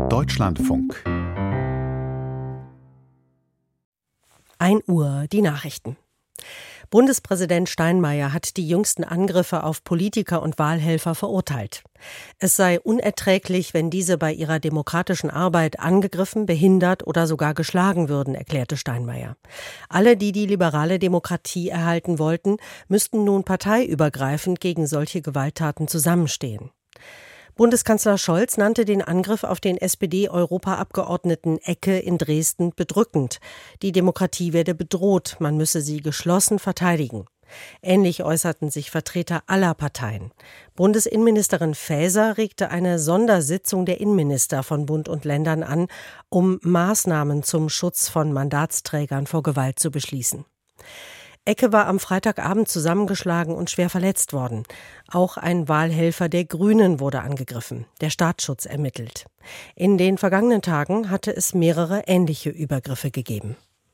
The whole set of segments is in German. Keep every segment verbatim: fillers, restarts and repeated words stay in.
Deutschlandfunk. ein Uhr, die Nachrichten. Bundespräsident Steinmeier hat die jüngsten Angriffe auf Politiker und Wahlhelfer verurteilt. Es sei unerträglich, wenn diese bei ihrer demokratischen Arbeit angegriffen, behindert oder sogar geschlagen würden, erklärte Steinmeier. Alle, die die liberale Demokratie erhalten wollten, müssten nun parteiübergreifend gegen solche Gewalttaten zusammenstehen. Bundeskanzler Scholz nannte den Angriff auf den S P D-Europaabgeordneten Ecke in Dresden bedrückend. Die Demokratie werde bedroht, man müsse sie geschlossen verteidigen. Ähnlich äußerten sich Vertreter aller Parteien. Bundesinnenministerin Faeser regte eine Sondersitzung der Innenminister von Bund und Ländern an, um Maßnahmen zum Schutz von Mandatsträgern vor Gewalt zu beschließen. Ecke war am Freitagabend zusammengeschlagen und schwer verletzt worden. Auch ein Wahlhelfer der Grünen wurde angegriffen. Der Staatsschutz ermittelt. In den vergangenen Tagen hatte es mehrere ähnliche Übergriffe gegeben.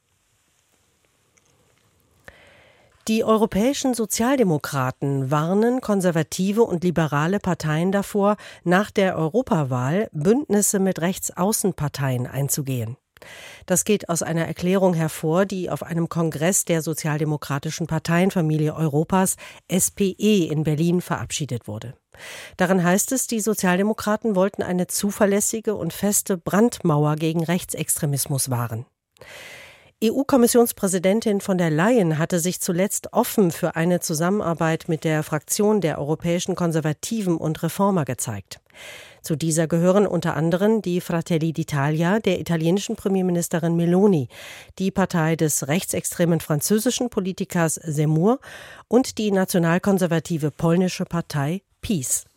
Die europäischen Sozialdemokraten warnen konservative und liberale Parteien davor, nach der Europawahl Bündnisse mit Rechtsaußenparteien einzugehen. Das geht aus einer Erklärung hervor, die auf einem Kongress der sozialdemokratischen Parteienfamilie Europas S P E in Berlin verabschiedet wurde. Darin heißt es, die Sozialdemokraten wollten eine zuverlässige und feste Brandmauer gegen Rechtsextremismus wahren. E U-Kommissionspräsidentin von der Leyen hatte sich zuletzt offen für eine Zusammenarbeit mit der Fraktion der europäischen Konservativen und Reformer gezeigt. Zu dieser gehören unter anderem die Fratelli d'Italia der italienischen Premierministerin Meloni, die Partei des rechtsextremen französischen Politikers Zemmour und die nationalkonservative polnische Partei PiS.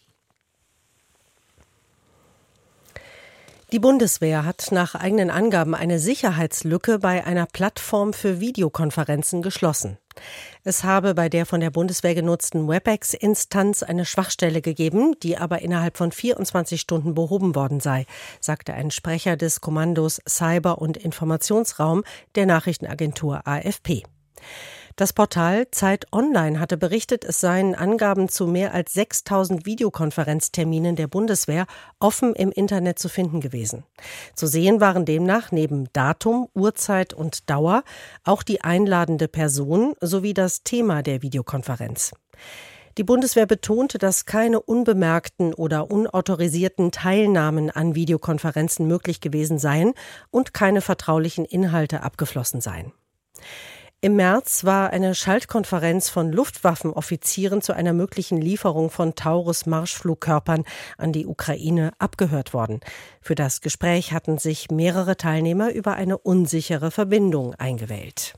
Die Bundeswehr hat nach eigenen Angaben eine Sicherheitslücke bei einer Plattform für Videokonferenzen geschlossen. Es habe bei der von der Bundeswehr genutzten WebEx-Instanz eine Schwachstelle gegeben, die aber innerhalb von vierundzwanzig Stunden behoben worden sei, sagte ein Sprecher des Kommandos Cyber- und Informationsraum der Nachrichtenagentur A F P. Das Portal Zeit Online hatte berichtet, es seien Angaben zu mehr als sechstausend Videokonferenzterminen der Bundeswehr offen im Internet zu finden gewesen. Zu sehen waren demnach neben Datum, Uhrzeit und Dauer auch die einladende Person sowie das Thema der Videokonferenz. Die Bundeswehr betonte, dass keine unbemerkten oder unautorisierten Teilnahmen an Videokonferenzen möglich gewesen seien und keine vertraulichen Inhalte abgeflossen seien. Im März war eine Schaltkonferenz von Luftwaffenoffizieren zu einer möglichen Lieferung von Taurus-Marschflugkörpern an die Ukraine abgehört worden. Für das Gespräch hatten sich mehrere Teilnehmer über eine unsichere Verbindung eingewählt.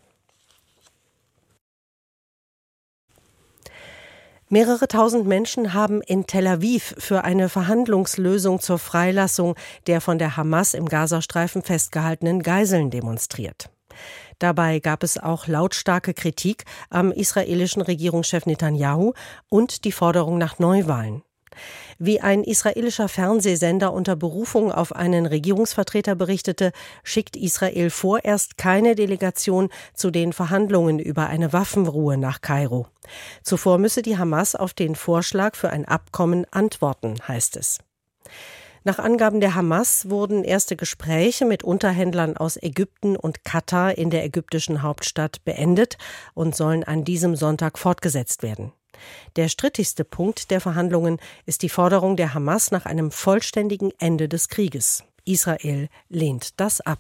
Mehrere tausend Menschen haben in Tel Aviv für eine Verhandlungslösung zur Freilassung der von der Hamas im Gazastreifen festgehaltenen Geiseln demonstriert. Dabei gab es auch lautstarke Kritik am israelischen Regierungschef Netanyahu und die Forderung nach Neuwahlen. Wie ein israelischer Fernsehsender unter Berufung auf einen Regierungsvertreter berichtete, schickt Israel vorerst keine Delegation zu den Verhandlungen über eine Waffenruhe nach Kairo. Zuvor müsse die Hamas auf den Vorschlag für ein Abkommen antworten, heißt es. Nach Angaben der Hamas wurden erste Gespräche mit Unterhändlern aus Ägypten und Katar in der ägyptischen Hauptstadt beendet und sollen an diesem Sonntag fortgesetzt werden. Der strittigste Punkt der Verhandlungen ist die Forderung der Hamas nach einem vollständigen Ende des Krieges. Israel lehnt das ab.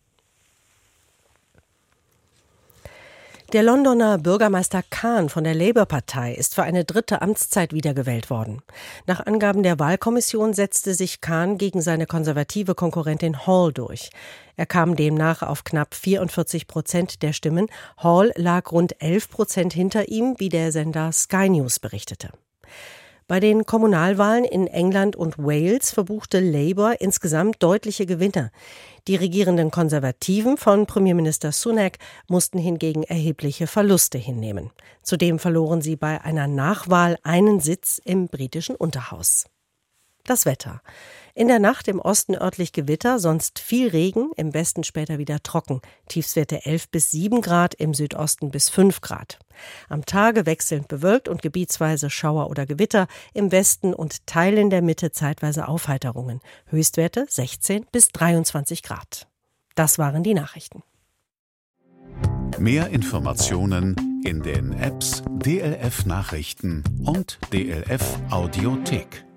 Der Londoner Bürgermeister Khan von der Labour-Partei ist für eine dritte Amtszeit wiedergewählt worden. Nach Angaben der Wahlkommission setzte sich Khan gegen seine konservative Konkurrentin Hall durch. Er kam demnach auf knapp vierundvierzig Prozent der Stimmen. Hall lag rund elf Prozent hinter ihm, wie der Sender Sky News berichtete. Bei den Kommunalwahlen in England und Wales verbuchte Labour insgesamt deutliche Gewinne. Die regierenden Konservativen von Premierminister Sunak mussten hingegen erhebliche Verluste hinnehmen. Zudem verloren sie bei einer Nachwahl einen Sitz im britischen Unterhaus. Das Wetter. In der Nacht im Osten örtlich Gewitter, sonst viel Regen, im Westen später wieder trocken. Tiefstwerte elf bis sieben Grad, im Südosten bis fünf Grad. Am Tage wechselnd bewölkt und gebietsweise Schauer oder Gewitter, im Westen und Teilen der Mitte zeitweise Aufheiterungen. Höchstwerte sechzehn bis dreiundzwanzig Grad. Das waren die Nachrichten. Mehr Informationen in den Apps D L F Nachrichten und D L F Audiothek.